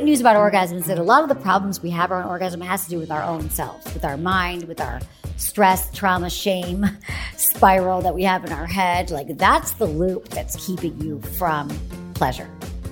great news about orgasm is that a lot of the problems we have around orgasm has to do with our own selves, with our mind, with our stress, trauma, shame spiral that we have in our head. Like, that's the loop that's keeping you from pleasure.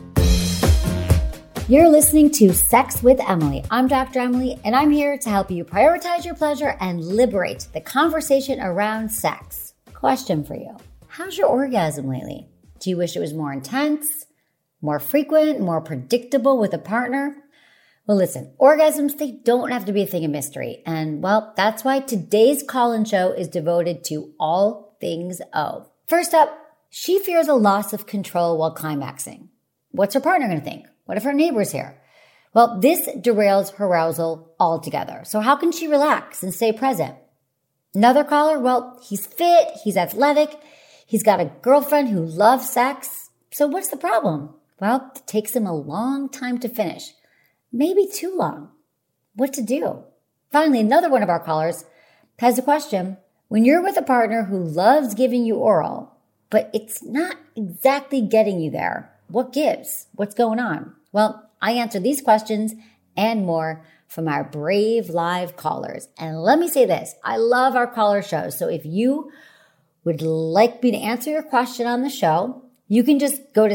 You're listening to Sex with Emily. I'm Dr. Emily, and I'm here to help you prioritize your pleasure and liberate the conversation around sex. Question for you. How's your orgasm lately? Do you wish it was more intense, more frequent, more predictable with a partner? Well, listen, orgasms, they don't have to be a thing of mystery. And, well, that's why today's call-in show is devoted to all things O. First up, she fears a loss of control while climaxing. What's her partner going to think? What if her neighbor's here? Well, this derails her arousal altogether. So how can she relax and stay present? Another caller, well, he's fit, he's athletic, he's got a girlfriend who loves sex. So what's the problem? Well, it takes him a long time to finish. Maybe too long. What to do? Finally, another one of our callers has a question. When you're with a partner who loves giving you oral, but it's not exactly getting you there, what gives? What's going on? Well, I answer these questions and more from our brave live callers. And let me say this, I love our caller shows. So if you would like me to answer your question on the show, you can just go to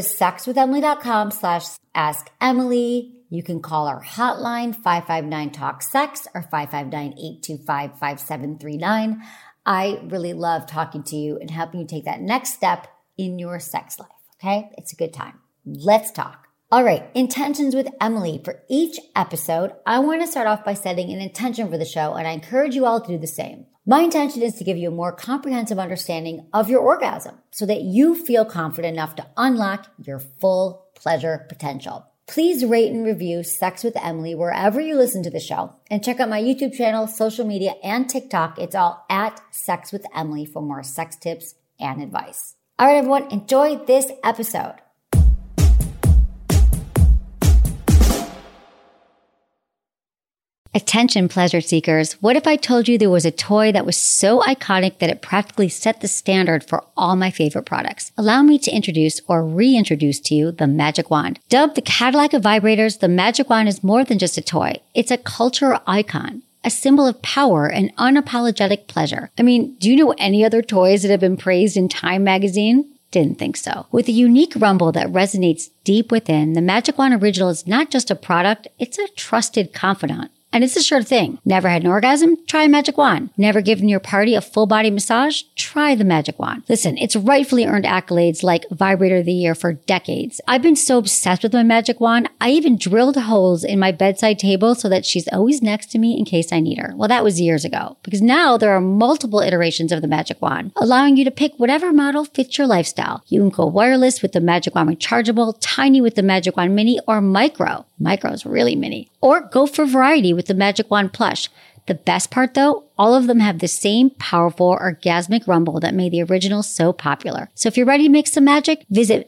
sexwithemily.com/askemily. You can call our hotline, 559-TALK-SEX or 559-825-5739. I really love talking to you and helping you take that next step in your sex life, okay? It's a good time. Let's talk. All right, intentions with Emily. For each episode, I want to start off by setting an intention for the show, and I encourage you all to do the same. My intention is to give you a more comprehensive understanding of your orgasm so that you feel confident enough to unlock your full pleasure potential. Please rate and review Sex with Emily wherever you listen to the show, and check out my YouTube channel, social media, and TikTok. It's all at Sex with Emily for more sex tips and advice. All right, everyone, enjoy this episode. Attention, pleasure seekers. What if I told you there was a toy that was so iconic that it practically set the standard for all my favorite products? Allow me to introduce or reintroduce to you the Magic Wand. Dubbed the Cadillac of vibrators, the Magic Wand is more than just a toy. It's a cultural icon, a symbol of power and unapologetic pleasure. I mean, do you know any other toys that have been praised in Time magazine? Didn't think so. With a unique rumble that resonates deep within, the Magic Wand Original is not just a product, it's a trusted confidant. And it's a sure thing. Never had an orgasm? Try a Magic Wand. Never given your party a full body massage? Try the Magic Wand. Listen, it's rightfully earned accolades like Vibrator of the Year for decades. I've been so obsessed with my Magic Wand, I even drilled holes in my bedside table so that she's always next to me in case I need her. Well, that was years ago, because now there are multiple iterations of the Magic Wand, allowing you to pick whatever model fits your lifestyle. You can go wireless with the Magic Wand Rechargeable, tiny with the Magic Wand Mini, or micro. Micro is really mini. Or go for variety with the Magic Wand Plush. The best part though, all of them have the same powerful orgasmic rumble that made the original so popular. So if you're ready to make some magic, visit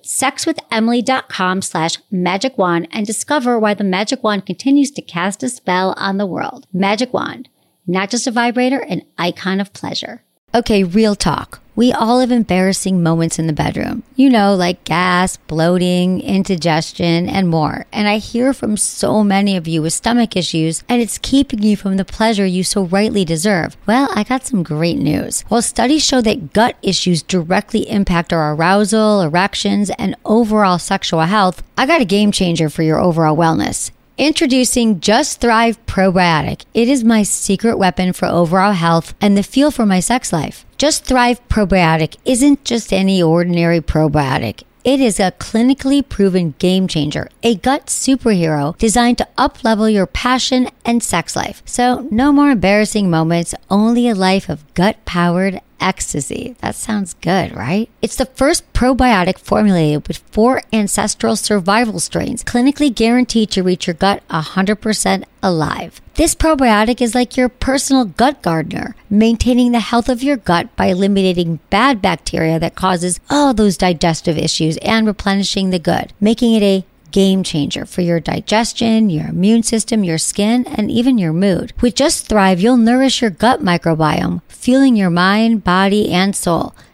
sexwithemily.com/magic wand and discover why the Magic Wand continues to cast a spell on the world. Magic Wand, not just a vibrator, an icon of pleasure. Okay, real talk. We all have embarrassing moments in the bedroom. You know, like gas, bloating, indigestion, and more. And I hear from so many of you with stomach issues, and it's keeping you from the pleasure you so rightly deserve. Well, I got some great news. While studies show that gut issues directly impact our arousal, erections, and overall sexual health, I got a game changer for your overall wellness. Introducing Just Thrive Probiotic. It is my secret weapon for overall health and the feel for my sex life. Just Thrive Probiotic isn't just any ordinary probiotic. It is a clinically proven game changer, a gut superhero designed to up-level your passion and sex life. So no more embarrassing moments, only a life of gut-powered ecstasy. That sounds good, right? It's the first probiotic formulated with 4 ancestral survival strains, clinically guaranteed to reach your gut 100% alive. This probiotic is like your personal gut gardener, maintaining the health of your gut by eliminating bad bacteria that causes all those digestive issues and replenishing the good, making it a game changer for your digestion, your immune system, your skin, and even your mood. With Just Thrive, you'll nourish your gut microbiome, fueling your mind, body, and soul.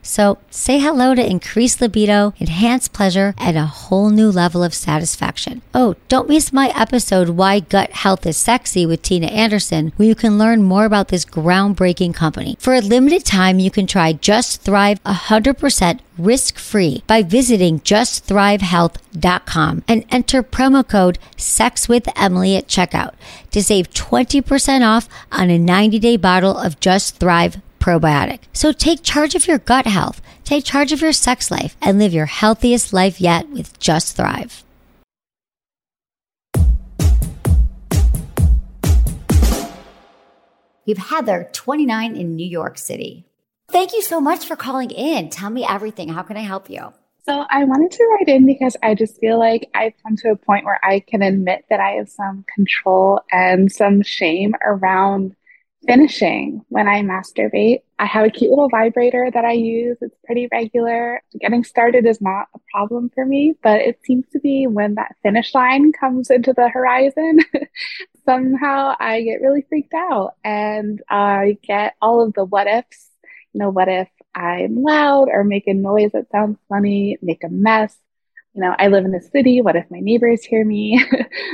So say hello to increased libido, enhanced pleasure, and a whole new level of satisfaction. Oh, don't miss my episode, Why Gut Health is Sexy with Tina Anderson, where you can learn more about this groundbreaking company. For a limited time, you can try Just Thrive 100% risk-free by visiting justthrivehealth.com and enter promo code SEXWithEmily at checkout to save 20% off on a 90-day bottle of Just Thrive probiotic. So take charge of your gut health, take charge of your sex life, and live your healthiest life yet with Just Thrive. We have Heather, 29, in New York City. Thank you so much for calling in. Tell me everything. How can I help you? So I wanted to write in because I just feel like I've come to a point where I can admit that I have some control and some shame around finishing when I masturbate. I have a cute little vibrator that I use. It's pretty regular. Getting started is not a problem for me, but it seems to be when that finish line comes into the horizon, somehow I get really freaked out and I get all of the what ifs. What if I'm loud or make a noise that sounds funny, make a mess? I live in the city. What if my neighbors hear me?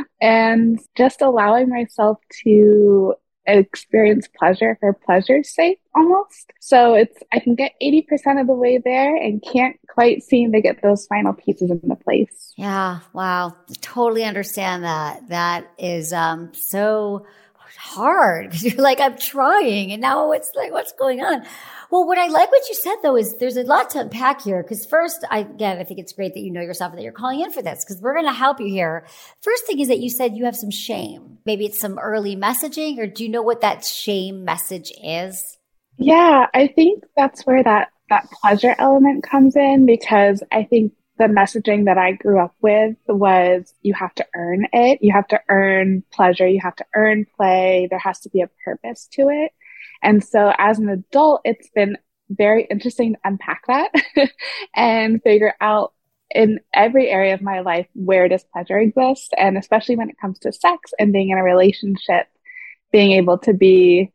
And just allowing myself to experience pleasure for pleasure's sake almost. So I can get 80% of the way there and can't quite seem to get those final pieces into place. Yeah. Wow. Totally understand that. That is so hard because you're like, I'm trying. And now it's like, what's going on? Well, what I like what you said though is there's a lot to unpack here. Because first, I think it's great that you know yourself and that you're calling in for this because we're going to help you here. First thing is that you said you have some shame. Maybe it's some early messaging, or do you know what that shame message is? Yeah, I think that's where that pleasure element comes in, because I think the messaging that I grew up with was you have to earn it. You have to earn pleasure. You have to earn play. There has to be a purpose to it. And so as an adult, it's been very interesting to unpack that and figure out in every area of my life, where does pleasure exist? And especially when it comes to sex and being in a relationship, being able to be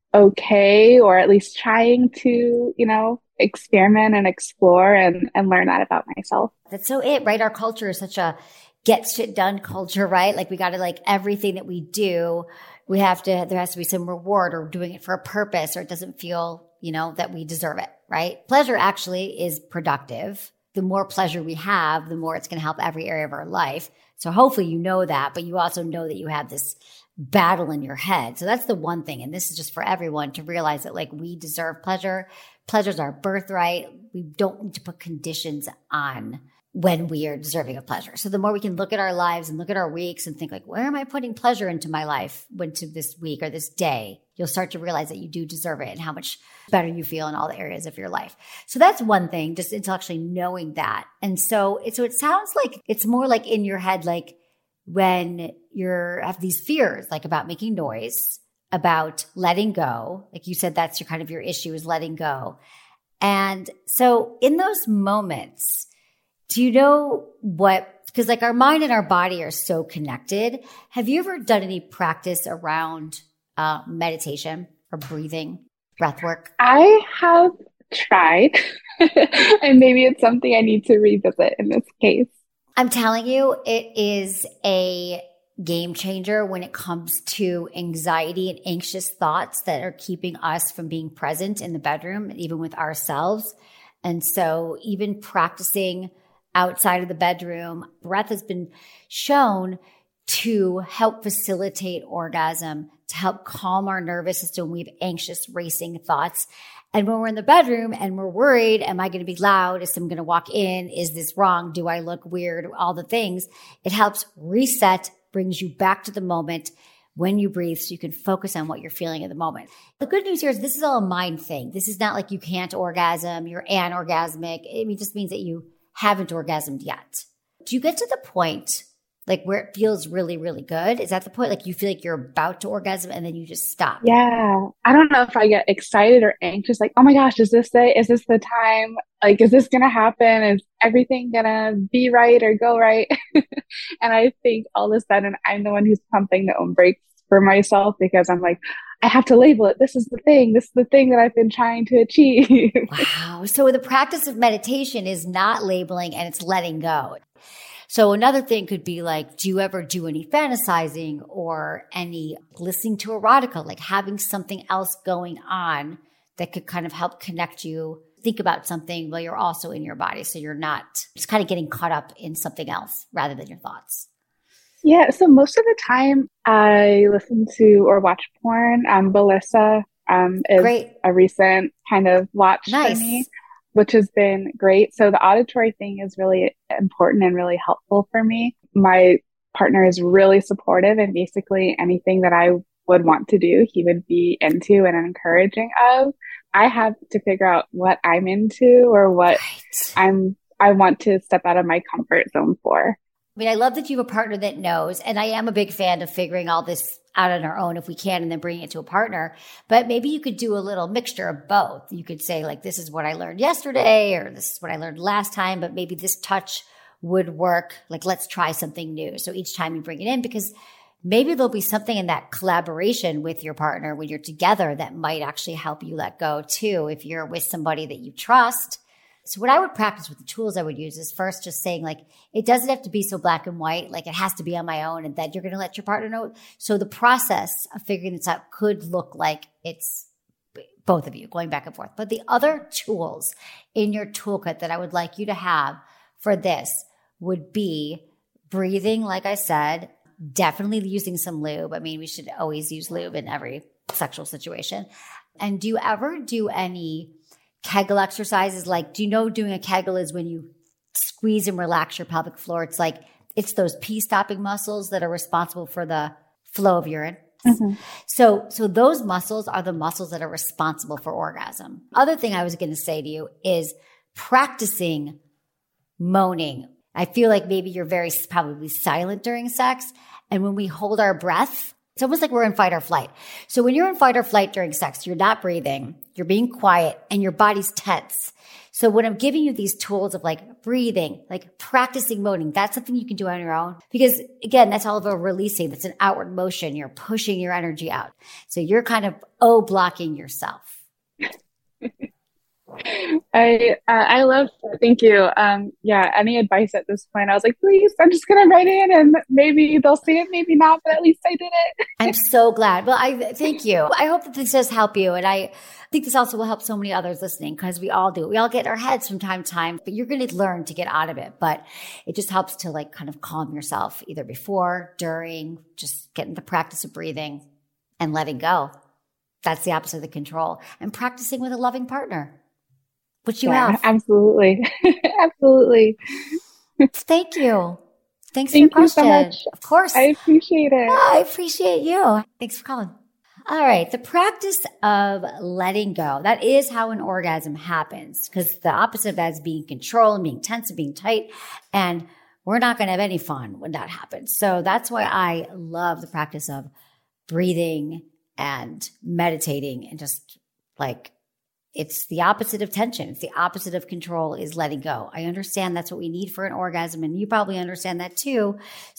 okay, or at least trying to, experiment and explore and learn that about myself. That's so it, right? Our culture is such a get shit done culture, right? Like we got to everything that we do, there has to be some reward, or doing it for a purpose, or it doesn't feel, that we deserve it, right? Pleasure actually is productive. The more pleasure we have, the more it's going to help every area of our life. So hopefully you know that, but you also know that you have this battle in your head. So that's the one thing. And this is just for everyone to realize that we deserve pleasure. Pleasure's our birthright. We don't need to put conditions on when we are deserving of pleasure. So the more we can look at our lives and look at our weeks and think where am I putting pleasure into my life, into this week or this day, you'll start to realize that you do deserve it and how much better you feel in all the areas of your life. So that's one thing, just intellectually knowing that. And so it sounds like it's more in your head, when have these fears, about making noise, about letting go. Like you said, that's your issue is letting go. And so in those moments, do you know because our mind and our body are so connected. Have you ever done any practice around meditation or breathing, breath work? I have tried, and maybe it's something I need to revisit in this case. I'm telling you, it is a game changer when it comes to anxiety and anxious thoughts that are keeping us from being present in the bedroom, even with ourselves. And so even practicing outside of the bedroom, breath has been shown to help facilitate orgasm, to help calm our nervous system when we have anxious, racing thoughts. And when we're in the bedroom and we're worried, am I going to be loud? Is someone going to walk in? Is this wrong? Do I look weird? All the things. It helps reset, brings you back to the moment when you breathe so you can focus on what you're feeling at the moment. The good news here is this is all a mind thing. This is not you can't orgasm, you're anorgasmic. It just means that you haven't orgasmed yet. Do you get to the point where it feels really, really good? Is that the point? You feel like you're about to orgasm and then you just stop? Yeah. I don't know if I get excited or anxious, oh my gosh, is this the time? Is this going to happen? Is everything going to be right or go right? And I think all of a sudden I'm the one who's pumping the own brakes for myself because I'm like, I have to label it. This is the thing. This is the thing that I've been trying to achieve. Wow. So the practice of meditation is not labeling and it's letting go. So another thing could be like, do you ever do any fantasizing or any listening to erotica, like having something else going on that could kind of help connect you, think about something while you're also in your body. So you're not just kind of getting caught up in something else rather than your thoughts. Yeah, so most of the time I listen to or watch porn. Bellissa is Great. a recent kind of watch Nice. for me, which has been great. So the auditory thing is really important and really helpful for me. My partner is really supportive, and basically anything that I would want to do, he would be into and encouraging of. I have to figure out what I'm into or what I want to step out of my comfort zone for. I mean, I love that you have a partner that knows, and I am a big fan of figuring all this out on our own if we can and then bringing it to a partner. But maybe you could do a little mixture of both. You could say like, this is what I learned yesterday, or this is what I learned last time, but maybe this touch would work. Like, let's try something new. So each time you bring it in, because maybe there'll be something in that collaboration with your partner when you're together that might actually help you let go too, if you're with somebody that you trust. So what I would practice with the tools I would use is first just saying like, it doesn't have to be so black and white, like it has to be on my own and then you're going to let your partner know. So the process of figuring this out could look like it's both of you going back and forth. But the other tools in your toolkit that I would like you to have for this would be breathing, like I said, definitely using some lube. I mean, we should always use lube in every sexual situation. And do you ever do any Kegel exercises? Like, do you know doing a Kegel is when you squeeze and relax your pelvic floor? It's like, it's those pee stopping muscles that are responsible for the flow of urine. Mm-hmm. So those muscles are the muscles that are responsible for orgasm. Other thing I was going to say to you is practicing moaning. I feel like maybe you're very probably silent during sex. And when we hold our breath, it's almost like we're in fight or flight. So when you're in fight or flight during sex, you're not breathing, you're being quiet, and your body's tense. So when I'm giving you these tools of like breathing, like practicing moaning, that's something you can do on your own. Because again, that's all of a releasing. That's an outward motion. You're pushing your energy out. So you're kind of blocking yourself. I love that. Thank you. Yeah, any advice at this point? I was like, please, I'm just gonna write in and maybe they'll see it, maybe not, but at least I did it. I'm so glad. Well, I thank you. I hope that this does help you. And I think this also will help so many others listening, because we all do. We all get in our heads from time to time, but you're going to learn to get out of it. But it just helps to like kind of calm yourself either before, during, just getting the practice of breathing and letting go. That's the opposite of the control. And practicing with a loving partner. Which you have. Absolutely. Absolutely. Thank you. Thanks for your question. Thank you so much. Of course. I appreciate it. I appreciate you. Thanks for calling. All right. The practice of letting go. That is how an orgasm happens, because the opposite of that is being controlled and being tense and being tight. And we're not going to have any fun when that happens. So that's why I love the practice of breathing and meditating and just like, it's the opposite of tension. It's the opposite of control is letting go. I understand that's what we need for an orgasm, and you probably understand that too.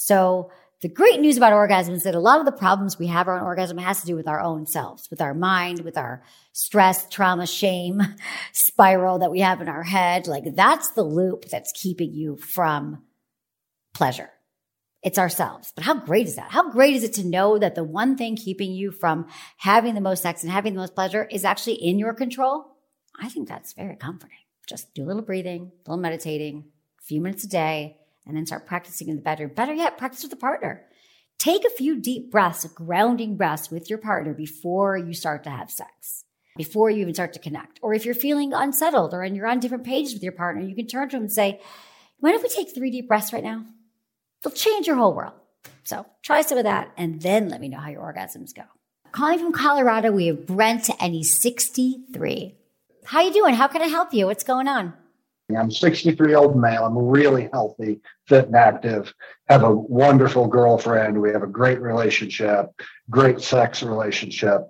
So the great news about orgasm is that a lot of the problems we have around orgasm has to do with our own selves, with our mind, with our stress, trauma, shame spiral that we have in our head. Like that's the loop that's keeping you from pleasure. It's ourselves. But how great is that? How great is it to know that the one thing keeping you from having the most sex and having the most pleasure is actually in your control? I think that's very comforting. Just do a little breathing, a little meditating, a few minutes a day, and then start practicing in the bedroom. Better yet, practice with a partner. Take a few deep breaths, grounding breaths with your partner before you start to have sex, before you even start to connect. Or if you're feeling unsettled or you're on different pages with your partner, you can turn to him and say, mind if we take 3 deep breaths right now? It'll change your whole world. So try some of that and then let me know how your orgasms go. Calling from Colorado, we have Brent and he's 63. How you doing? How can I help you? What's going on? I'm a 63-year-old male. I'm really healthy, fit and active, have a wonderful girlfriend. We have a great relationship, great sex relationship.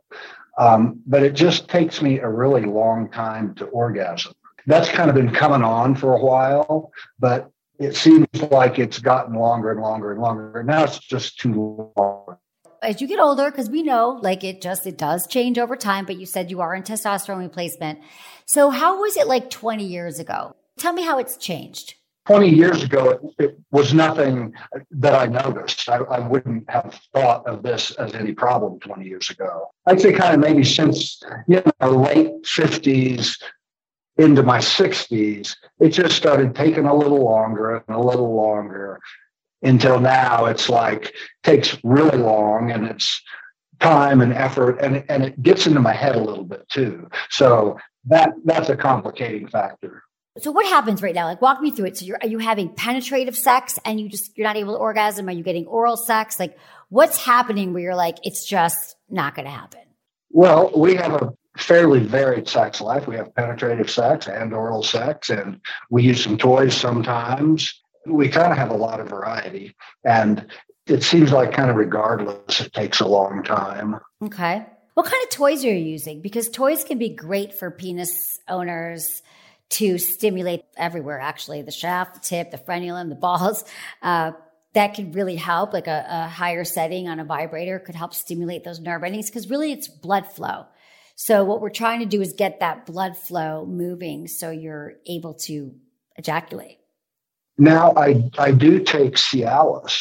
But it just takes me a really long time to orgasm. That's kind of been coming on for a while, but it seems like it's gotten longer and longer and longer. Now it's just too long. as you get older, because we know like it does change over time, but you said you are in testosterone replacement. So how was it like 20 years ago? Tell me how it's changed. 20 years ago, it was nothing that I noticed. I wouldn't have thought of this as any problem 20 years ago. I'd say kind of maybe since late 50s into my 60s, it just started taking a little longer and a little longer until now it's like takes really long, and it's time and effort, and it gets into my head a little bit too. So that's a complicating factor. So what happens right now? Like, walk me through it. So are you having penetrative sex and you're not able to orgasm? Are you getting oral sex? Like, what's happening where you're like, it's just not going to happen? Well, we have a fairly varied sex life. We have penetrative sex and oral sex, and we use some toys sometimes. We kind of have a lot of variety, and it seems like kind of regardless, it takes a long time. Okay. What kind of toys are you using? Because toys can be great for penis owners to stimulate everywhere, actually. The shaft, the tip, the frenulum, the balls. That could really help. Like a higher setting on a vibrator could help stimulate those nerve endings, because really it's blood flow. So what we're trying to do is get that blood flow moving so you're able to ejaculate. Now, I do take Cialis,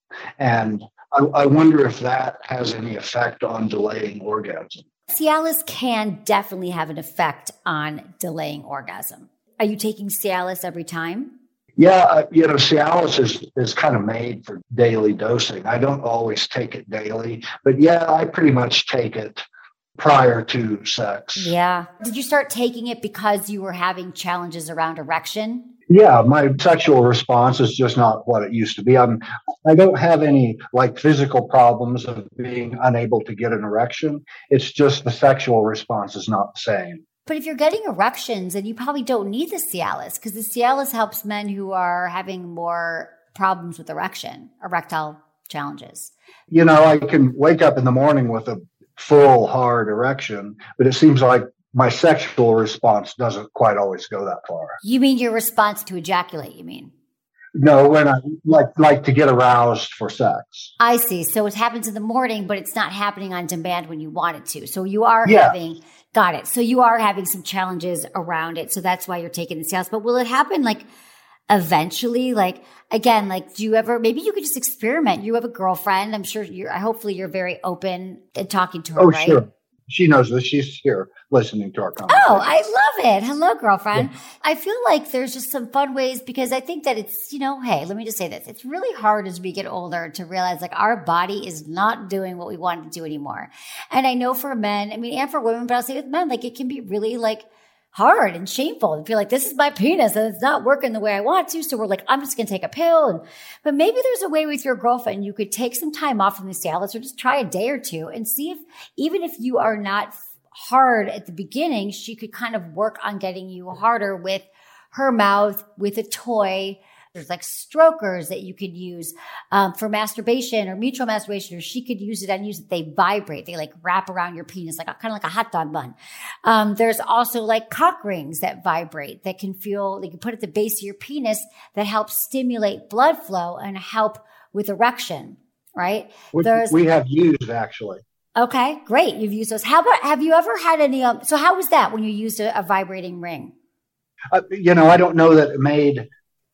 and I wonder if that has any effect on delaying orgasm. Cialis can definitely have an effect on delaying orgasm. Are you taking Cialis every time? Yeah, Cialis is kind of made for daily dosing. I don't always take it daily, but yeah, I pretty much take it prior to sex. Yeah. Did you start taking it because you were having challenges around erection? Yeah, my sexual response is just not what it used to be. I don't have any like physical problems of being unable to get an erection. It's just the sexual response is not the same. But if you're getting erections, then you probably don't need the Cialis, because the Cialis helps men who are having more problems with erectile challenges. I can wake up in the morning with a full, hard erection, but it seems like my sexual response doesn't quite always go that far. You mean your response to ejaculate, you mean? No, when I like to get aroused for sex. I see. So it happens in the morning, but it's not happening on demand when you want it to. So you are having, got it. So you are having some challenges around it. So that's why you're taking the Cialis. But will it happen like eventually? Like, again, like, do you ever, maybe you could just experiment. You have a girlfriend. I'm sure hopefully you're very open in talking to her, right? Sure. She knows this. She's here listening to our conversation. Oh, I love it. Hello, girlfriend. Yeah. I feel like there's just some fun ways, because I think that it's, hey, let me just say this. It's really hard as we get older to realize like our body is not doing what we want it to do anymore. And I know for men, and for women, but I'll say with men, like it can be really like hard and shameful and feel like this is my penis and it's not working the way I want to. So we're like, I'm just going to take a pill. But maybe there's a way with your girlfriend, you could take some time off from the Cialis, or just try a day or two and see if, even if you are not hard at the beginning, she could kind of work on getting you harder with her mouth, with a toy. There's like strokers that you could use for masturbation or mutual masturbation, or she could use it and use it. They vibrate. They like wrap around your penis, like kind of like a hot dog bun. There's also like cock rings that vibrate, that can feel, they can put at the base of your penis, that helps stimulate blood flow and help with erection, right? We have used actually. Okay, great. You've used those. How about, have you ever had any, so how was that when you used a vibrating ring? I don't know that it made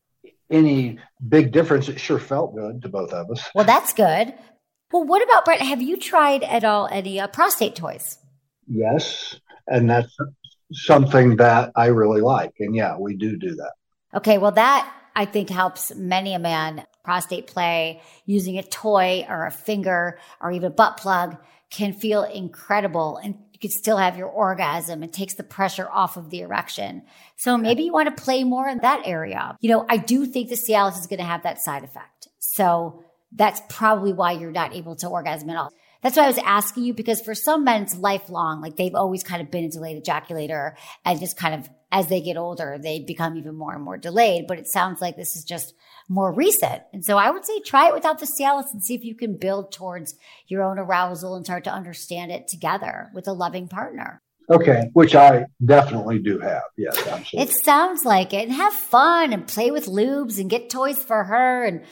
any big difference. It sure felt good to both of us. Well, that's good. Well, what about, Brett, have you tried at all any prostate toys? Yes. And that's something that I really like. And yeah, we do that. Okay. Well, that I think helps many a man. Prostate play, using a toy or a finger or even a butt plug can feel incredible, and you can still have your orgasm. It takes the pressure off of the erection. So maybe you want to play more in that area. I do think the Cialis is going to have that side effect. So that's probably why you're not able to orgasm at all. That's why I was asking you, because for some men, it's lifelong. Like they've always kind of been a delayed ejaculator, and just kind of as they get older, they become even more and more delayed. But it sounds like this is just more recent. And so I would say try it without the Cialis and see if you can build towards your own arousal and start to understand it together with a loving partner. Okay, which I definitely do have. Yes, absolutely. It sounds like it. And have fun and play with lubes and get toys for her and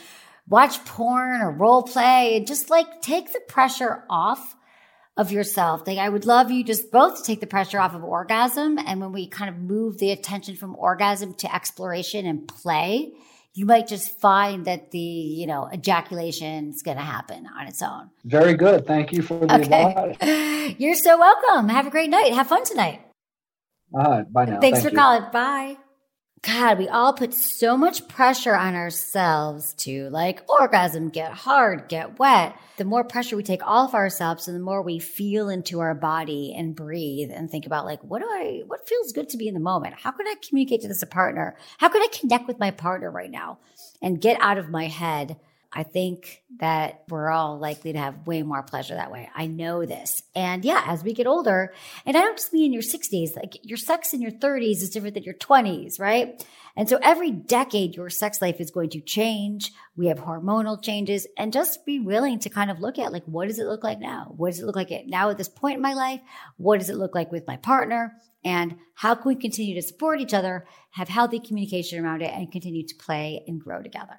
watch porn or role play and just like take the pressure off of yourself. Like I would love you just both to take the pressure off of orgasm. And when we kind of move the attention from orgasm to exploration and play, you might just find that the, ejaculation is going to happen on its own. Very good. Thank you for the advice. You're so welcome. Have a great night. Have fun tonight. All right. Bye now. Thanks for calling. Bye. God, we all put so much pressure on ourselves to like orgasm, get hard, get wet. The more pressure we take off ourselves and the more we feel into our body and breathe and think about like, what feels good to be in the moment? How can I communicate to this partner? How can I connect with my partner right now and get out of my head? I think that we're all likely to have way more pleasure that way. I know this. And yeah, as we get older, and I don't just mean in your 60s, like your sex in your 30s is different than your 20s, right? And so every decade, your sex life is going to change. We have hormonal changes, and just be willing to kind of look at like, what does it look like now? What does it look like now at this point in my life? What does it look like with my partner? And how can we continue to support each other, have healthy communication around it, and continue to play and grow together?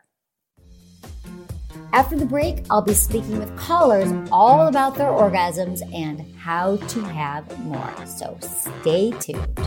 After the break, I'll be speaking with callers all about their orgasms and how to have more. So stay tuned.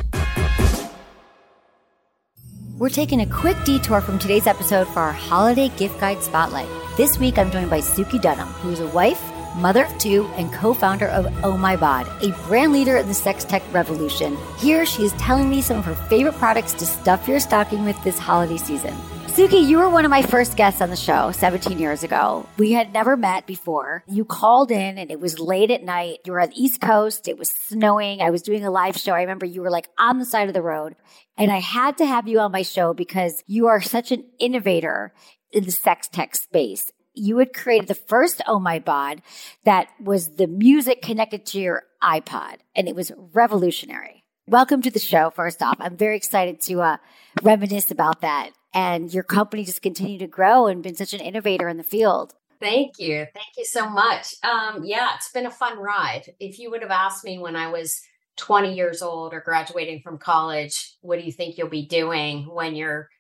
We're taking a quick detour from today's episode for our holiday gift guide spotlight. This week, I'm joined by Suki Dunham, who is a wife, mother of two, and co-founder of Oh My Bod, a brand leader in the sex tech revolution. Here, she is telling me some of her favorite products to stuff your stocking with this holiday season. Suki, you were one of my first guests on the show 17 years ago. We had never met before. You called in and it was late at night. You were on the East Coast. It was snowing. I was doing a live show. I remember you were like on the side of the road. And I had to have you on my show because you are such an innovator in the sex tech space. You had created the first Oh My Bod that was the music connected to your iPod. And it was revolutionary. Welcome to the show, first off. I'm very excited to reminisce about that. And your company just continued to grow and been such an innovator in the field. Thank you. Thank you so much. Yeah, it's been a fun ride. If you would have asked me when I was 20 years old or graduating from college, what do you think you'll be doing when you're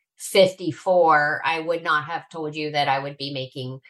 54? I would not have told you that I would be making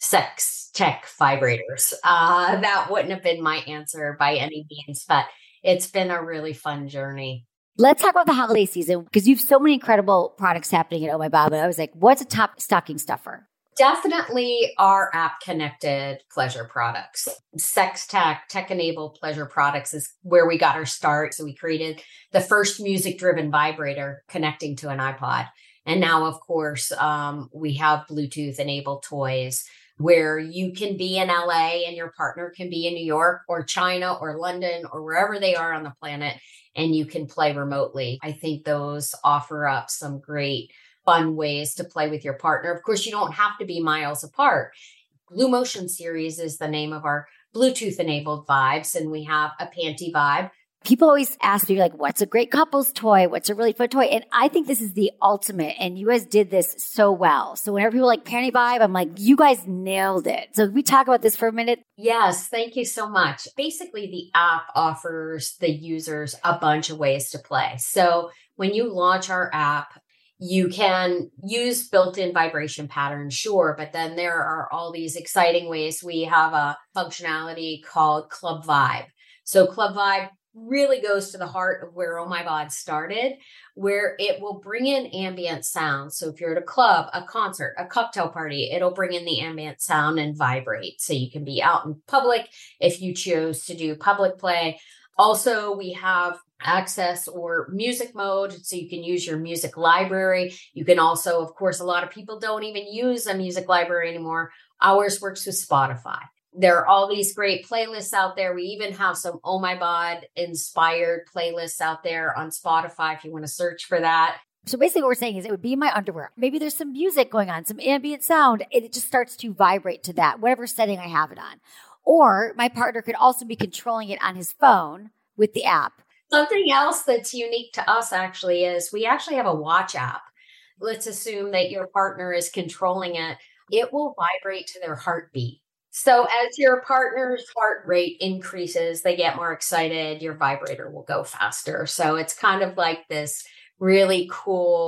sex tech vibrators. That wouldn't have been my answer by any means, but it's been a really fun journey. Let's talk about the holiday season because you have so many incredible products happening at Oh My Bod. But I was like, what's a top stocking stuffer? Definitely our app connected pleasure products. Sex tech-enabled pleasure products is where we got our start. So we created the first music-driven vibrator connecting to an iPod. And now, of course, we have Bluetooth-enabled toys where you can be in LA and your partner can be in New York or China or London or wherever they are on the planet, and you can play remotely. I think those offer up some great fun ways to play with your partner. Of course, you don't have to be miles apart. Blue Motion Series is the name of our Bluetooth-enabled vibes, and we have a panty vibe. People always ask me, like, what's a great couples toy? What's a really fun toy? And I think this is the ultimate. And you guys did this so well. So whenever people like panty vibe, I'm like, you guys nailed it. So can we talk about this for a minute? Yes, thank you so much. Basically, the app offers the users a bunch of ways to play. So when you launch our app, you can use built-in vibration patterns, sure, but then there are all these exciting ways. We have a functionality called Club Vibe. So Club Vibe really goes to the heart of where Oh My Bod started, where it will bring in ambient sound. So if you're at a club, a concert, a cocktail party, it'll bring in the ambient sound and vibrate. So you can be out in public if you choose to do public play. Also, we have access or music mode, so you can use your music library. You can also, of course, a lot of people don't even use a music library anymore. Ours works with Spotify. There are all these great playlists out there. We even have some Oh My Bod inspired playlists out there on Spotify if you want to search for that. So basically what we're saying is it would be in my underwear. Maybe there's some music going on, some ambient sound, and it just starts to vibrate to that, whatever setting I have it on. Or my partner could also be controlling it on his phone with the app. Something else that's unique to us actually is we actually have a watch app. Let's assume that your partner is controlling it. It will vibrate to their heartbeat. So as your partner's heart rate increases, they get more excited, your vibrator will go faster. So it's kind of like this really cool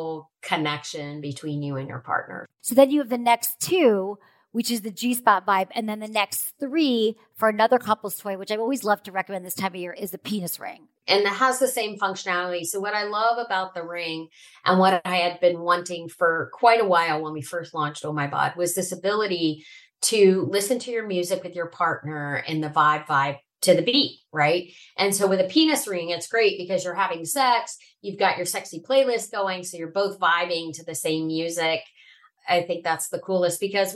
connection between you and your partner. So then you have the next two, which is the G-spot vibe. And then the next three for another couple's toy, which I always love to recommend this time of year, is the penis ring. And it has the same functionality. So what I love about the ring and what I had been wanting for quite a while when we first launched Oh My Bod was this ability to listen to your music with your partner and the vibe to the beat, right? And so with a penis ring, it's great because you're having sex, you've got your sexy playlist going, so you're both vibing to the same music. I think that's the coolest because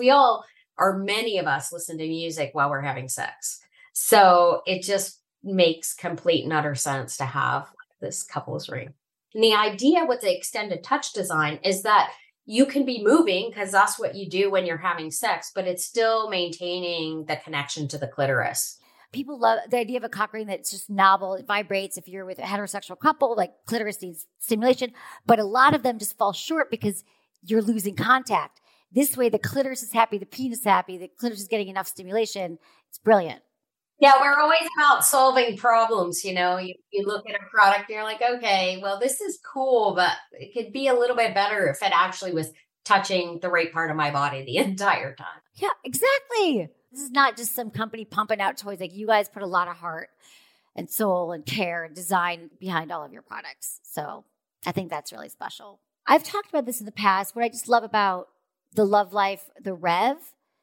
many of us listen to music while we're having sex. So it just makes complete and utter sense to have this couple's ring. And the idea with the extended touch design is that you can be moving because that's what you do when you're having sex, but it's still maintaining the connection to the clitoris. People love the idea of a cock ring that's just novel. It vibrates if you're with a heterosexual couple, like clitoris needs stimulation, but a lot of them just fall short because you're losing contact. This way, the clitoris is happy, the penis is happy, the clitoris is getting enough stimulation. It's brilliant. Yeah, we're always about solving problems. You look at a product and you're like, okay, well, this is cool, but it could be a little bit better if it actually was touching the right part of my body the entire time. Yeah, exactly. This is not just some company pumping out toys. Like, you guys put a lot of heart and soul and care and design behind all of your products. So I think that's really special. I've talked about this in the past. What I just love about the Love Life, the Rev,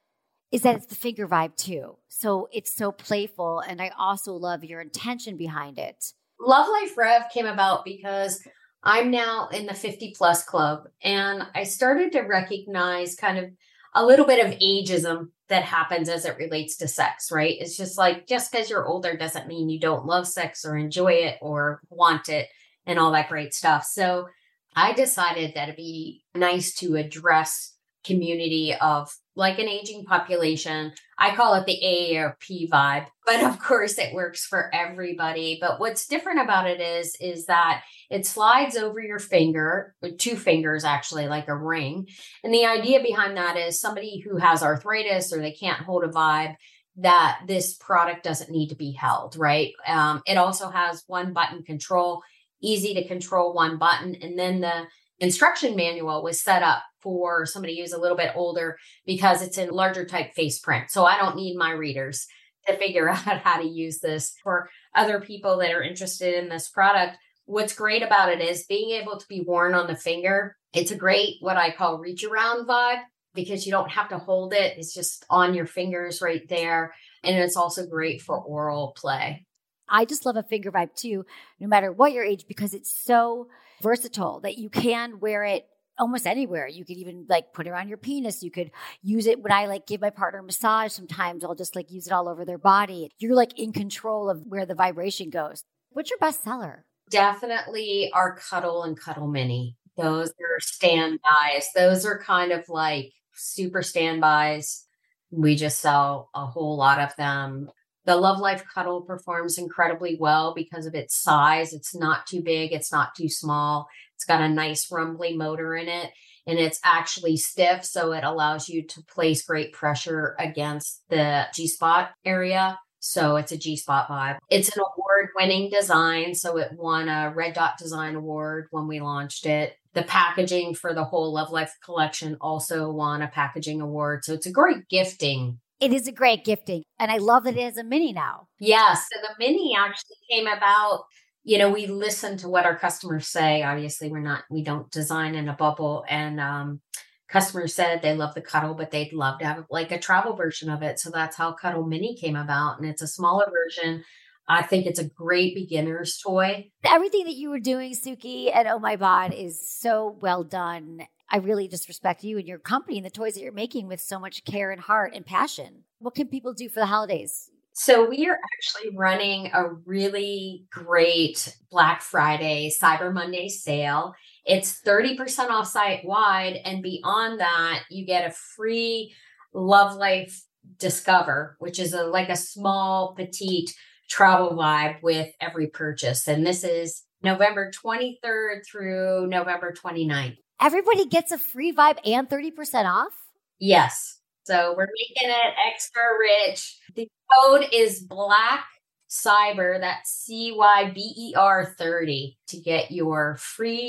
is that it's the finger vibe too. So it's so playful. And I also love your intention behind it. Love Life Rev came about because I'm now in the 50 plus club, and I started to recognize kind of a little bit of ageism that happens as it relates to sex, right? It's just like, just because you're older doesn't mean you don't love sex or enjoy it or want it and all that great stuff. So I decided that it'd be nice to address community of like an aging population. I call it the AARP vibe, but of course it works for everybody. But what's different about it is that it slides over your finger, or two fingers actually, like a ring. And the idea behind that is somebody who has arthritis or they can't hold a vibe, that this product doesn't need to be held, right? It also has one button control, easy to control one button. And then the instruction manual was set up for somebody who's a little bit older because it's in larger typeface print. So I don't need my readers to figure out how to use this. For other people that are interested in this product, what's great about it is being able to be worn on the finger. It's a great, what I call reach around vibe, because you don't have to hold it. It's just on your fingers right there. And it's also great for oral play. I just love a finger vibe too, no matter what your age, because it's so versatile that you can wear it almost anywhere. You could even like put it around your penis. You could use it when I like give my partner a massage. Sometimes I'll just like use it all over their body. You're like in control of where the vibration goes. What's your best seller? Definitely our Cuddle and Cuddle Mini. Those are standbys. Those are kind of like super standbys. We just sell a whole lot of them. The Love Life Cuddle performs incredibly well because of its size. It's not too big. It's not too small. It's got a nice rumbly motor in it, and it's actually stiff. So it allows you to place great pressure against the G-spot area. So it's a G-spot vibe. It's an award-winning design. So it won a Red Dot Design Award when we launched it. The packaging for the whole Love Life collection also won a packaging award. So it's a great gifting. It is a great gifting. And I love that it has a mini now. Yes. So the mini actually came about, we listen to what our customers say. Obviously, we don't design in a bubble. And customers said they love the Cuddle, but they'd love to have like a travel version of it. So that's how Cuddle Mini came about. And it's a smaller version. I think it's a great beginner's toy. Everything that you were doing, Suki, and Oh My Bod is so well done. I really just respect you and your company and the toys that you're making with so much care and heart and passion. What can people do for the holidays? So we are actually running a really great Black Friday, Cyber Monday sale. It's 30% off site-wide. And beyond that, you get a free Love Life Discover, which is like a small, petite travel vibe with every purchase. And this is November 23rd through November 29th. Everybody gets a free vibe and 30% off? Yes. So we're making it extra rich. The code is Black Cyber, that's CYBER 30, to get your free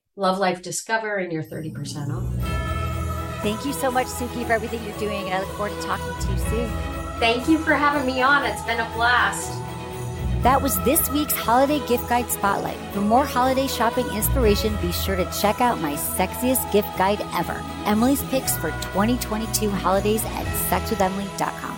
Love Life Discover, and you're 30% off. Thank you so much, Suki, for everything you're doing, and I look forward to talking to you soon. Thank you for having me on. It's been a blast. That was this week's Holiday Gift Guide Spotlight. For more holiday shopping inspiration, be sure to check out my sexiest gift guide ever, Emily's Picks for 2022 holidays at sexwithemily.com.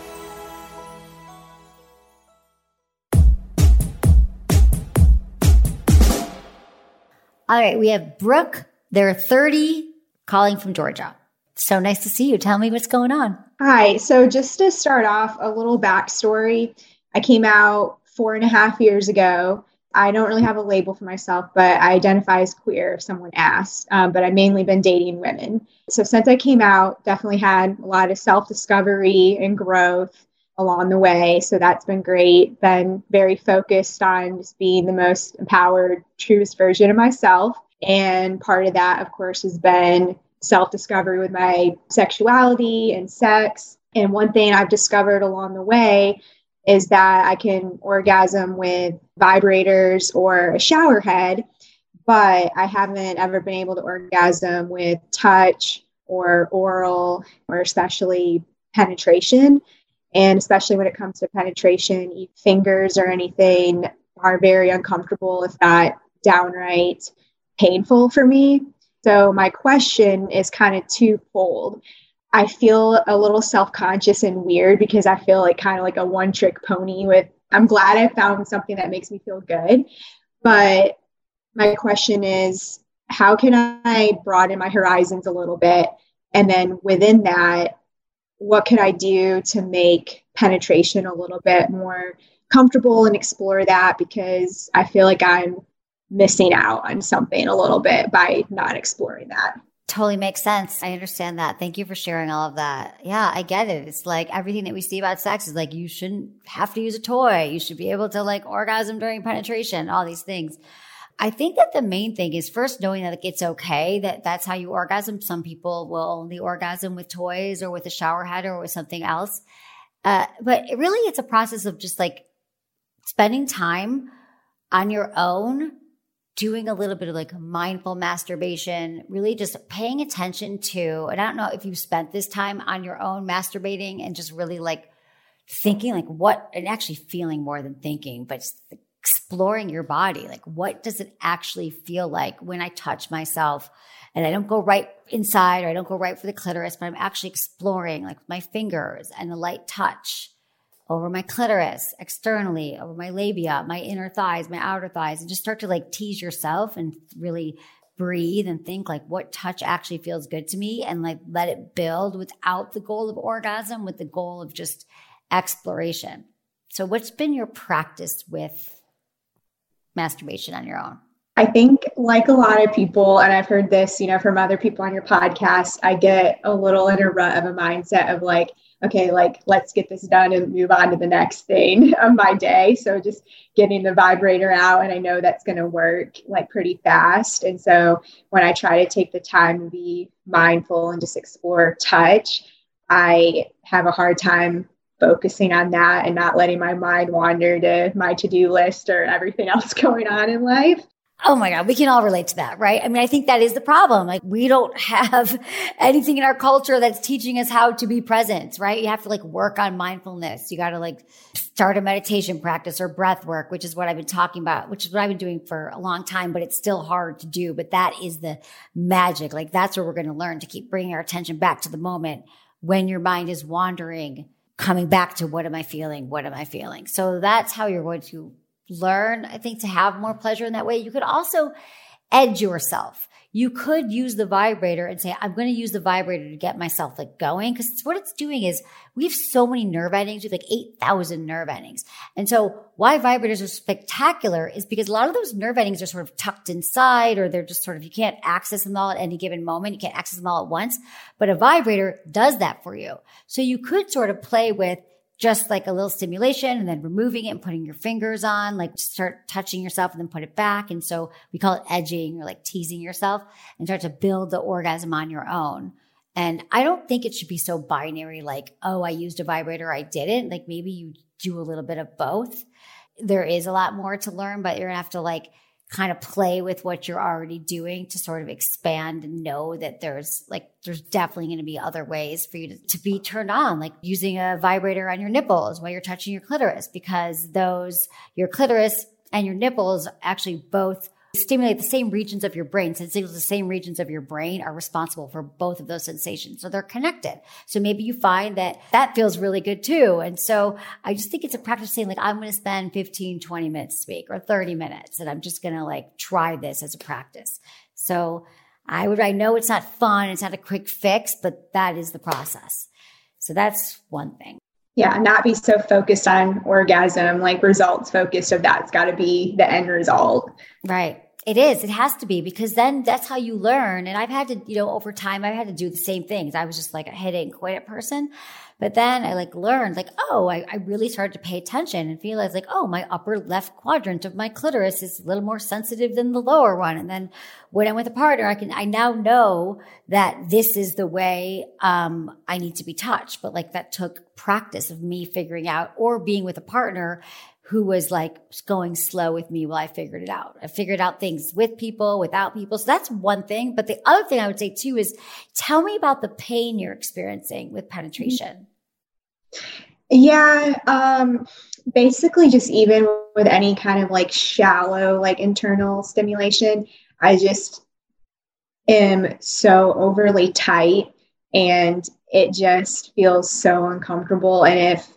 All right, we have Brooke. They're 30, calling from Georgia. So nice to see you. Tell me what's going on. Hi. So just to start off, a little backstory. I came out 4.5 years ago. I don't really have a label for myself, but I identify as queer if someone asks. But I've mainly been dating women. So since I came out, definitely had a lot of self-discovery and growth along the way. So that's been great. Been very focused on just being the most empowered, truest version of myself. And part of that, of course, has been self-discovery with my sexuality and sex. And one thing I've discovered along the way is that I can orgasm with vibrators or a shower head, but I haven't ever been able to orgasm with touch or oral or especially penetration. And especially when it comes to penetration, fingers or anything are very uncomfortable, if not downright painful for me. So my question is kind of twofold. I feel a little self-conscious and weird because I feel like kind of like a one-trick pony I'm glad I found something that makes me feel good. But my question is, how can I broaden my horizons a little bit? And then within that, what could I do to make penetration a little bit more comfortable and explore that? Because I feel like I'm missing out on something a little bit by not exploring that. Totally makes sense. I understand that. Thank you for sharing all of that. Yeah, I get it. It's like everything that we see about sex is like, you shouldn't have to use a toy. You should be able to like orgasm during penetration, all these things. I think that the main thing is first knowing that it's okay that that's how you orgasm. Some people will only orgasm with toys or with a shower head or with something else. But really, it's a process of just like spending time on your own, doing a little bit of like mindful masturbation, really just paying attention to, and I don't know if you've spent this time on your own masturbating and just really like thinking like what, and actually feeling more than thinking, but just exploring your body. Like, what does it actually feel like when I touch myself and I don't go right inside or I don't go right for the clitoris, but I'm actually exploring like my fingers and the light touch over my clitoris, externally, over my labia, my inner thighs, my outer thighs, and just start to like tease yourself and really breathe and think like what touch actually feels good to me and like let it build without the goal of orgasm, with the goal of just exploration. So what's been your practice with masturbation on your own? I think like a lot of people, and I've heard this, from other people on your podcast, I get a little in a rut of a mindset of like, okay, like let's get this done and move on to the next thing of my day. So just getting the vibrator out, and I know that's going to work like pretty fast. And so when I try to take the time to be mindful and just explore touch, I have a hard time focusing on that and not letting my mind wander to my to-do list or everything else going on in life. Oh my God, we can all relate to that, right? I mean, I think that is the problem. Like, we don't have anything in our culture that's teaching us how to be present, right? You have to like work on mindfulness. You got to like start a meditation practice or breath work, which is what I've been talking about, which is what I've been doing for a long time, but it's still hard to do. But that is the magic. Like, that's where we're going to learn to keep bringing our attention back to the moment when your mind is wandering, coming back to what am I feeling? What am I feeling? So that's how you're going to learn, I think, to have more pleasure in that way. You could also edge yourself. You could use the vibrator and say, I'm going to use the vibrator to get myself like going. Because what it's doing is we have so many nerve endings. We have like 8,000 nerve endings. And so why vibrators are spectacular is because a lot of those nerve endings are sort of tucked inside, or they're just sort of, you can't access them all at any given moment. You can't access them all at once. But a vibrator does that for you. So you could sort of play with just like a little stimulation and then removing it and putting your fingers on, like start touching yourself and then put it back. And so we call it edging or like teasing yourself, and start to build the orgasm on your own. And I don't think it should be so binary, like, oh, I used a vibrator, I didn't. Like, maybe you do a little bit of both. There is a lot more to learn, but you're gonna have to like kind of play with what you're already doing to sort of expand and know that there's definitely going to be other ways for you to be turned on, like using a vibrator on your nipples while you're touching your clitoris, because your clitoris and your nipples actually both stimulate the same regions of your brain. Since the same regions of your brain are responsible for both of those sensations. So they're connected. So maybe you find that feels really good too. And so I just think it's a practice saying like, I'm going to spend 15, 20 minutes this week or 30 minutes. And I'm just going to like try this as a practice. So I know it's not fun. It's not a quick fix, but that is the process. So that's one thing. Yeah, not be so focused on orgasm, like results focused of that's got to be the end result. Right. It is. It has to be, because then that's how you learn. And I've had to, over time, I've had to do the same things. I was just like a hit it and quit it person. But then I learned I really started to pay attention and realize my upper left quadrant of my clitoris is a little more sensitive than the lower one. And then when I'm with a partner, I now know that this is the way, I need to be touched. But that took practice of me figuring out, or being with a partner who was going slow with me while I figured it out. I figured out things with people, without people. So that's one thing. But the other thing I would say too is, tell me about the pain you're experiencing with penetration. Yeah. Basically just even with any kind of shallow, internal stimulation, I just am so overly tight and it just feels so uncomfortable. And if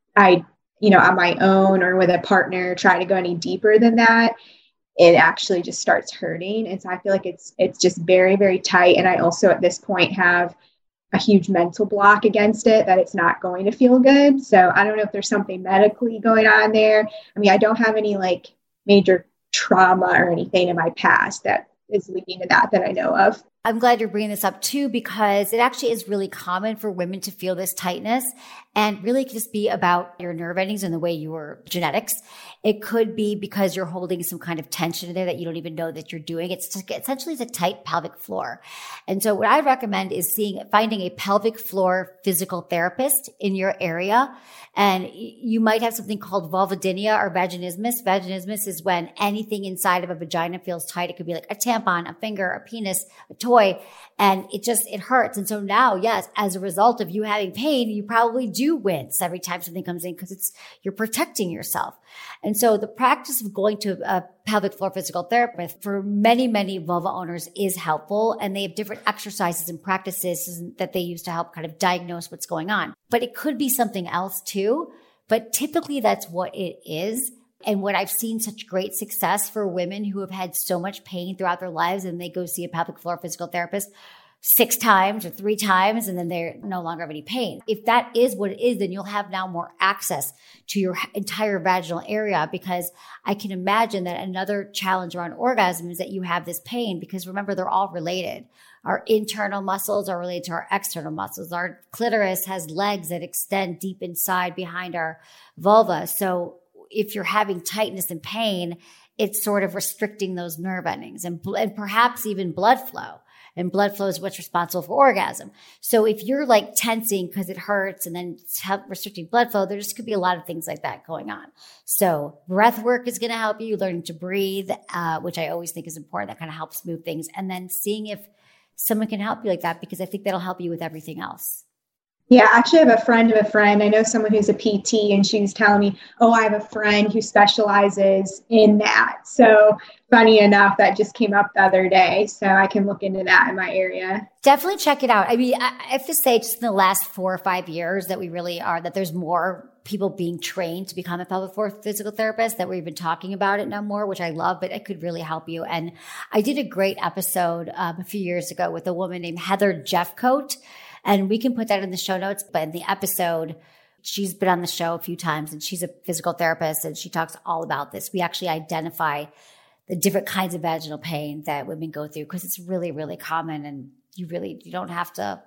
I on my own or with a partner, try to go any deeper than that, it actually just starts hurting. And so I feel like it's just very, very tight. And I also at this point have a huge mental block against it, that it's not going to feel good. So I don't know if there's something medically going on there. I mean, I don't have any major trauma or anything in my past that is leading to that I know of. I'm glad you're bringing this up too, because it actually is really common for women to feel this tightness, and really just be about your nerve endings and the way your genetics. It could be because you're holding some kind of tension in there that you don't even know that you're doing. It's essentially the tight pelvic floor. And so what I recommend is finding a pelvic floor physical therapist in your area. And you might have something called vulvodynia or vaginismus. Vaginismus is when anything inside of a vagina feels tight. It could be like a tampon, a finger, a penis, a toy, and it hurts. And so now, yes, as a result of you having pain, you probably do wince every time something comes in, because you're protecting yourself. And so the practice of going to a pelvic floor physical therapist for many, many vulva owners is helpful. And they have different exercises and practices that they use to help kind of diagnose what's going on. But it could be something else too. But typically that's what it is. And what I've seen such great success for women who have had so much pain throughout their lives, and they go see a pelvic floor physical therapist 6 times or 3 times, and then they're no longer have any pain. If that is what it is, then you'll have now more access to your entire vaginal area, because I can imagine that another challenge around orgasm is that you have this pain, because remember, they're all related. Our internal muscles are related to our external muscles. Our clitoris has legs that extend deep inside behind our vulva. So if you're having tightness and pain, it's sort of restricting those nerve endings and perhaps even blood flow. And blood flow is what's responsible for orgasm. So if you're tensing because it hurts and then restricting blood flow, there just could be a lot of things like that going on. So breath work is going to help you, learning to breathe, which I always think is important. That kind of helps move things. And then seeing if someone can help you like that, because I think that'll help you with everything else. Yeah, actually, I have a friend of a friend. I know someone who's a PT, and she was telling me, I have a friend who specializes in that. So funny enough, that just came up the other day. So I can look into that in my area. Definitely check it out. I mean, I have to say, just in the last 4 or 5 years that there's more people being trained to become a pelvic floor physical therapist, that we're even talking about it now more, which I love, but it could really help you. And I did a great episode a few years ago with a woman named Heather Jeffcoat. And we can put that in the show notes. But in the episode, she's been on the show a few times, and she's a physical therapist, and she talks all about this. We actually identify the different kinds of vaginal pain that women go through, because it's really, really common. And you don't have to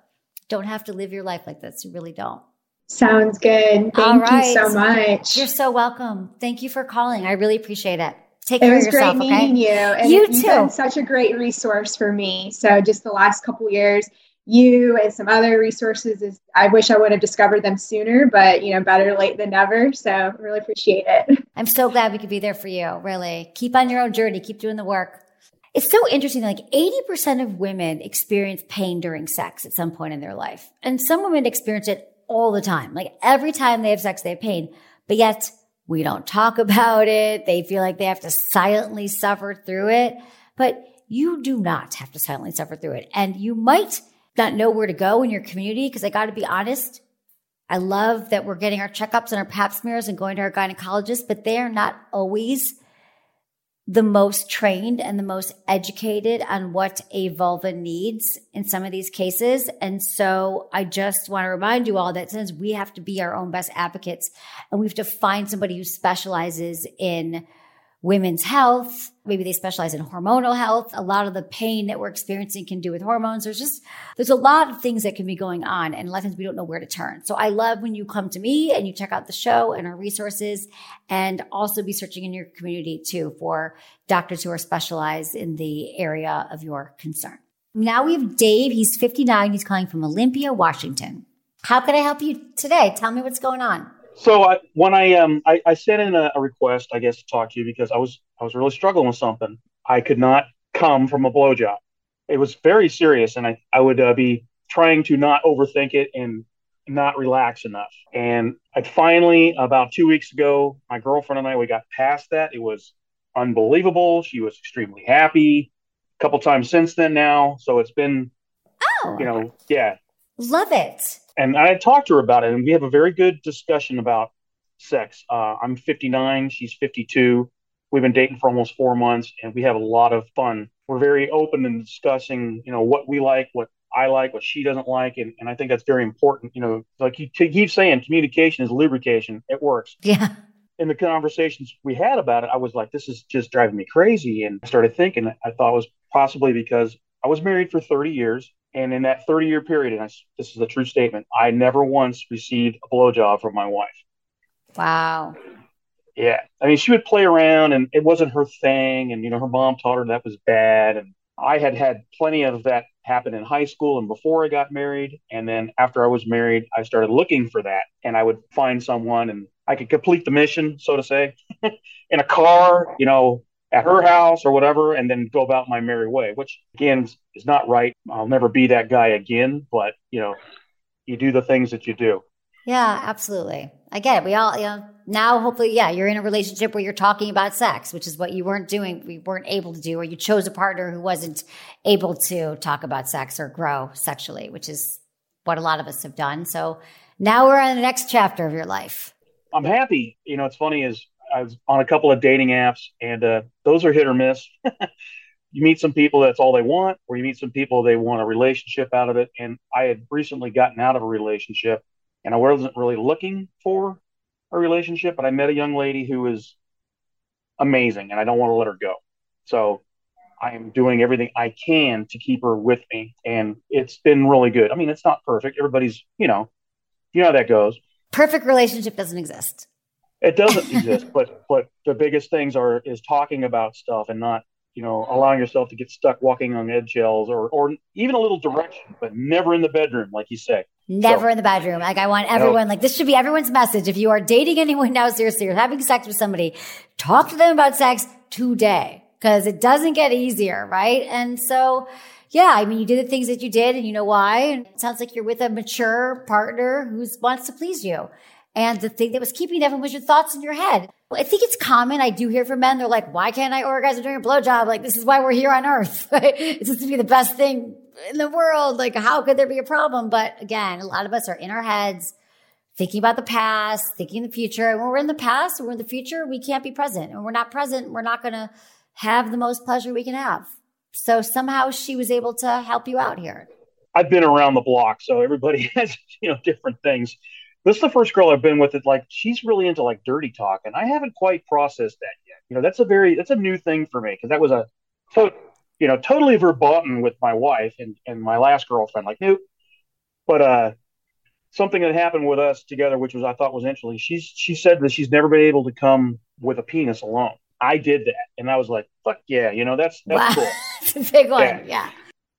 live your life like this. You really don't. Sounds good. Thank you so much. You're so welcome. Thank you for calling. I really appreciate it. Take care of yourself. It was great meeting you. And You you've too. been such a great resource for me. So just the last couple of years, you and some other resources. I wish I would have discovered them sooner, but better late than never. So really appreciate it. I'm so glad we could be there for you. Really. Keep on your own journey. Keep doing the work. It's so interesting. Like 80% of women experience pain during sex at some point in their life. And some women experience it all the time. Like every time they have sex, they have pain, but yet we don't talk about it. They feel like they have to silently suffer through it, but you do not have to silently suffer through it. And you might not know where to go in your community. Cause I got to be honest. I love that we're getting our checkups and our pap smears and going to our gynecologist, but they are not always the most trained and the most educated on what a vulva needs in some of these cases. And so I just want to remind you all that since we have to be our own best advocates and we have to find somebody who specializes in women's health, maybe they specialize in hormonal health. A lot of the pain that we're experiencing can do with hormones. There's a lot of things that can be going on, and a lot of times we don't know where to turn. So I love when you come to me and you check out the show and our resources, and also be searching in your community too for doctors who are specialized in the area of your concern. Now we have Dave. He's 59. He's calling from Olympia, Washington. How can I help you today? Tell me what's going on. So I sent in a request, I guess, to talk to you because I was really struggling with something. I could not come from a blowjob. It was very serious, and I would be trying to not overthink it and not relax enough. And I finally, about 2 weeks ago, my girlfriend and I, we got past that. It was unbelievable. She was extremely happy. A couple times since then now. So it's been, yeah. Love it. And I had talked to her about it, and we have a very good discussion about sex. I'm 59. She's 52. We've been dating for almost 4 months, and we have a lot of fun. We're very open in discussing, what we like, what I like, what she doesn't like. And I think that's very important. Like you keep saying, communication is lubrication. It works. Yeah. In the conversations we had about it, I was like, this is just driving me crazy. And I started thinking, I thought it was possibly because I was married for 30 years. And in that 30-year period, and this is a true statement, I never once received a blowjob from my wife. Wow. Yeah. I mean, she would play around, and it wasn't her thing. And, her mom taught her that was bad. And I had plenty of that happen in high school and before I got married. And then after I was married, I started looking for that. And I would find someone, and I could complete the mission, so to say, in a car, at her house or whatever, and then go about my merry way, which again is not right. I'll never be that guy again, but you do the things that you do. Yeah, absolutely. I get it. We all, now hopefully, you're in a relationship where you're talking about sex, which is what you weren't doing. We weren't able to do, or you chose a partner who wasn't able to talk about sex or grow sexually, which is what a lot of us have done. So now we're on the next chapter of your life. I'm happy. It's funny is I was on a couple of dating apps, and those are hit or miss. You meet some people, that's all they want, or you meet some people, they want a relationship out of it. And I had recently gotten out of a relationship, and I wasn't really looking for a relationship, but I met a young lady who is amazing, and I don't want to let her go. So I am doing everything I can to keep her with me, and it's been really good. I mean, it's not perfect. Everybody's, you know how that goes. Perfect relationship doesn't exist. It doesn't exist, but the biggest things is talking about stuff and not, allowing yourself to get stuck walking on eggshells or even a little direction, but never in the bedroom, like you say. Never in the bedroom. Like I want everyone, this should be everyone's message. If you are dating anyone now, seriously, or having sex with somebody, talk to them about sex today, because it doesn't get easier, right? And so, you did the things that you did, and you know why. And it sounds like you're with a mature partner who wants to please you. And the thing that was keeping them was your thoughts in your head. I think it's common. I do hear from men. They're like, why can't I orgasm during a blowjob? Like, this is why we're here on earth. It's supposed to be the best thing in the world. Like, how could there be a problem? But again, a lot of us are in our heads, thinking about the past, thinking the future. And when we're in the past and we're in the future, we can't be present. And when we're not present, we're not going to have the most pleasure we can have. So somehow she was able to help you out here. I've been around the block, so everybody has, different things. This is the first girl I've been with that, like, she's really into like dirty talk, and I haven't quite processed that yet. That's a new thing for me, because that was totally verboten with my wife and my last girlfriend. Like, nope. But something that happened with us together, which I thought was interesting. She said that she's never been able to come with a penis alone. I did that, and I was like, fuck yeah, that's wow. cool. It's a big one, yeah.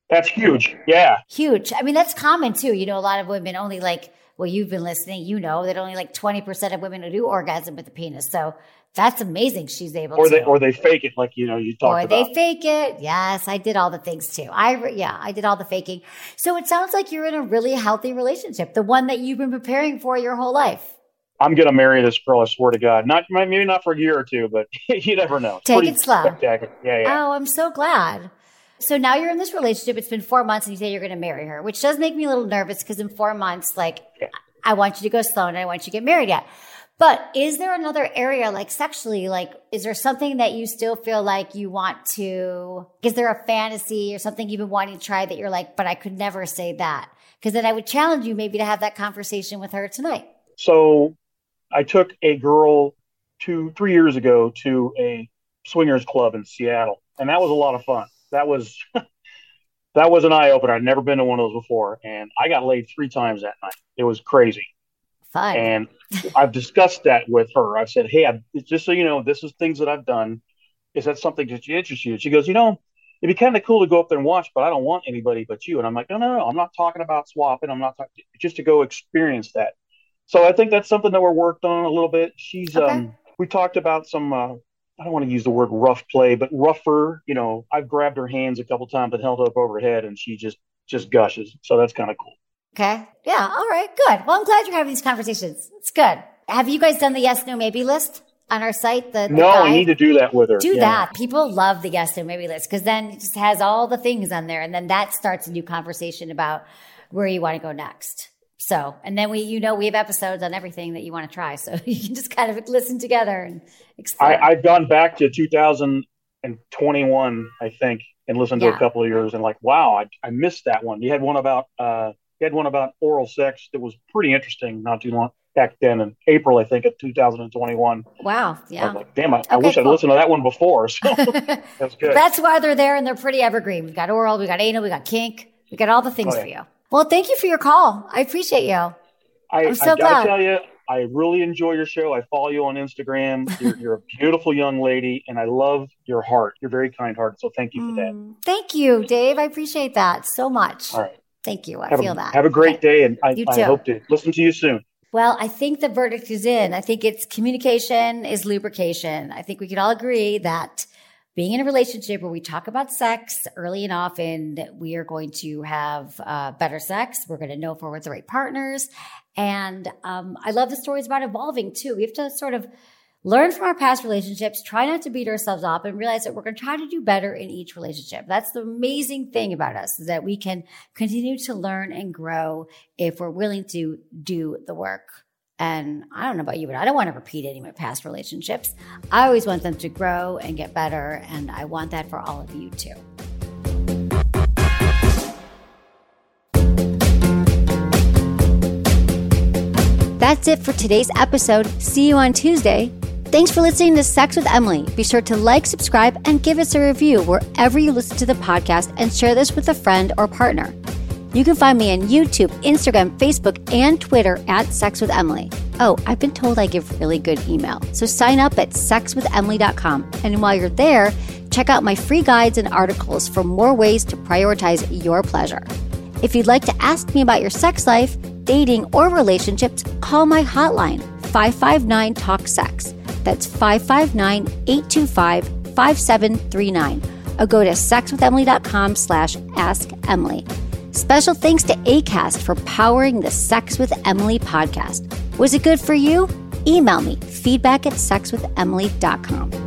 That's huge. Yeah. Huge. I mean, that's common too. A lot of women only you've been listening, that only 20% of women who do orgasm with the penis. So that's amazing. She's able to. Or they fake it, you talked about. Or they fake it. Yes, I did all the things too. I did all the faking. So it sounds like you're in a really healthy relationship, the one that you've been preparing for your whole life. I'm going to marry this girl, I swear to God. Maybe not for a year or two, but you never know. Take it slow. Spectacular. Yeah. Oh, I'm so glad. So now you're in this relationship. It's been 4 months and you say you're going to marry her, which does make me a little nervous because in 4 months, I want you to go slow and I want you to get married yet. But is there another area, sexually, is there something that you still feel like you want to, is there a fantasy or something you've been wanting to try that you're but I could never say that? Because then I would challenge you maybe to have that conversation with her tonight. So I took a girl 3 years ago to a swingers club in Seattle, and that was a lot of fun. That was an eye opener. I'd never been to one of those before, and I got laid 3 times that night. It was crazy. Fun. And I've discussed that with her. I said, hey, just so you know, this is things that I've done. Is that something that interests you? She goes, it'd be kind of cool to go up there and watch, but I don't want anybody but you. And I'm like, no, I'm not talking about swapping. I'm not talking, just to go experience that. So I think that's something that we're worked on a little bit. She's, okay. We talked about some, I don't want to use the word rough play, but rougher, I've grabbed her hands a couple times and held her up over her head and she just gushes. So that's kind of cool. Okay. Yeah. All right. Good. Well, I'm glad you're having these conversations. It's good. Have you guys done the yes, no, maybe list on our site? No, I need to do that with her. Do that. People love the yes, no, maybe list because then it just has all the things on there. And then that starts a new conversation about where you want to go next. So, and then we have episodes on everything that you want to try. So you can just kind of listen together and explore. I've gone back to 2021, I think, and listened to a couple of yours and wow, I missed that one. You had one about oral sex that was pretty interesting not too long back then in April, I think, of 2021. Wow. Yeah. I was like, damn, I wish I'd listened to that one before. So that's good. That's why they're there and they're pretty evergreen. We've got oral, we got anal, we got kink, we got all the things for you. Well, thank you for your call. I appreciate you. I'm so glad. I gotta tell you, I really enjoy your show. I follow you on Instagram. You're a beautiful young lady, and I love your heart. You're very kind-hearted, so thank you for that. Thank you, Dave. I appreciate that so much. All right. Thank you. I feel that. Have a great day, and I hope to listen to you soon. Well, I think the verdict is in. I think it's communication is lubrication. I think we can all agree that being in a relationship where we talk about sex early and often, we are going to have better sex. We're going to know if we're with the right partners. And I love the stories about evolving too. We have to sort of learn from our past relationships, try not to beat ourselves up, and realize that we're going to try to do better in each relationship. That's the amazing thing about us, is that we can continue to learn and grow if we're willing to do the work. And I don't know about you, but I don't want to repeat any of my past relationships. I always want them to grow and get better, and I want that for all of you too. That's it for today's episode. See you on Tuesday. Thanks for listening to Sex with Emily. Be sure to like, subscribe, and give us a review wherever you listen to the podcast, and share this with a friend or partner. You can find me on YouTube, Instagram, Facebook, and Twitter at Sex with Emily. Oh, I've been told I give really good email. So sign up at sexwithemily.com. And while you're there, check out my free guides and articles for more ways to prioritize your pleasure. If you'd like to ask me about your sex life, dating, or relationships, call my hotline, 559-TALK-SEX. That's 559-825-5739. Or go to sexwithemily.com/askemily. Special thanks to Acast for powering the Sex with Emily podcast. Was it good for you? Email me, feedback@sexwithemily.com.